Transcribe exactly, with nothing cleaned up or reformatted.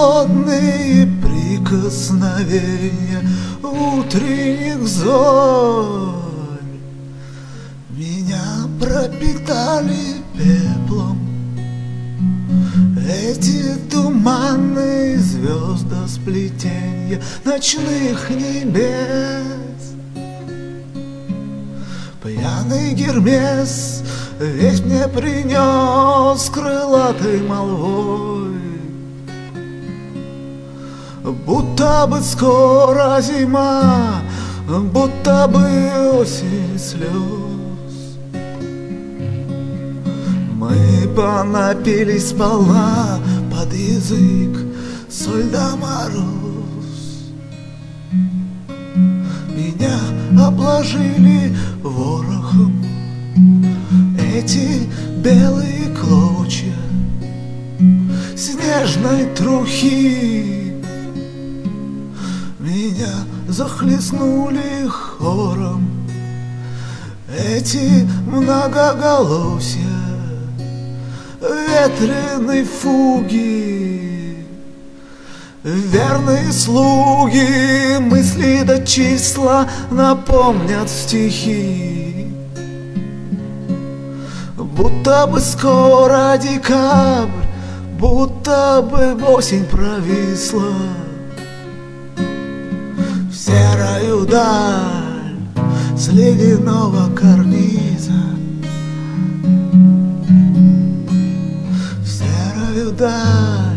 холодные прикосновения утренних зорь меня пропитали пеплом. Эти туманные звездосплетения ночных небес. Пьяный Гермес весь мне принес крылатой молвой, будто бы скоро зима, будто бы осень слез. Мы понапились сполна под язык соль да мороз. Меня обложили ворохом эти белые клочья снежной трухи. Меня захлестнули хором эти многоголосья ветреной фуги. Верные слуги мысли до числа напомнят стихи, будто бы скоро декабрь, будто бы осень провисла. В серую даль с ледяного карниза, в серую даль